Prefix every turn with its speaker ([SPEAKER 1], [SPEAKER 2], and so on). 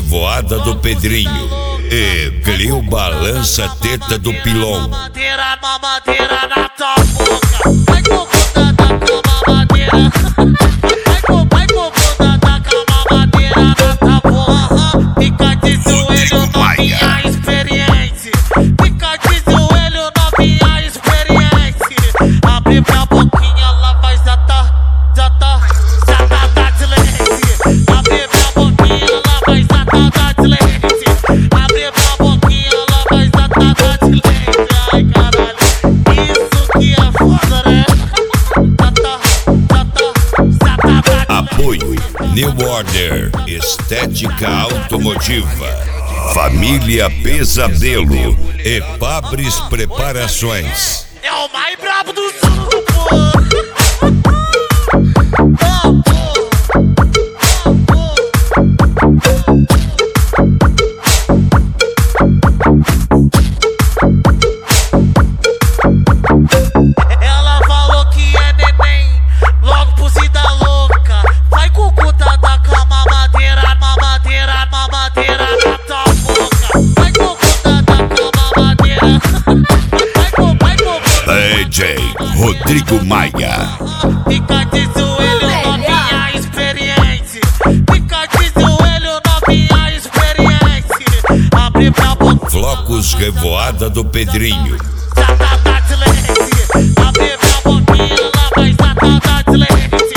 [SPEAKER 1] revoada do Pedrinho. E Cleo balança a teta do pilão.
[SPEAKER 2] Mamadeira na tua boca. Vai cocuda da cama madeira. Vai cocuda da cama madeira na tua boca. Fica de joelho, novinha experiente. Fica de joelho, novinha experiente. Abre pra boquinha, ela vai já tá de leite. Abre pra boquinha, ela vai já tá de leite. Abre pra boquinha, ela vai já tá de leite. Ai caralho, isso que é foda, né?
[SPEAKER 1] Apoio New Order Estética Automotiva, Família Pesadelo e Pabris Preparações.
[SPEAKER 2] É o mais brabo do sul, pô. Ela falou que é neném, logo pusida louca. Vai cucuda da cama madeira na tua boca. Vai cucuda da cama madeira. Vai cucuda.
[SPEAKER 1] DJ Rodrigo Maia.
[SPEAKER 2] Fica de joelho, novinha experiente. Fica de joelho, novinha experiente. Abre pra boca.
[SPEAKER 1] Flocos Revoada do Pedrinho.
[SPEAKER 2] Já tá de leite. Abre pra boquinha, ela vai já tá de leite.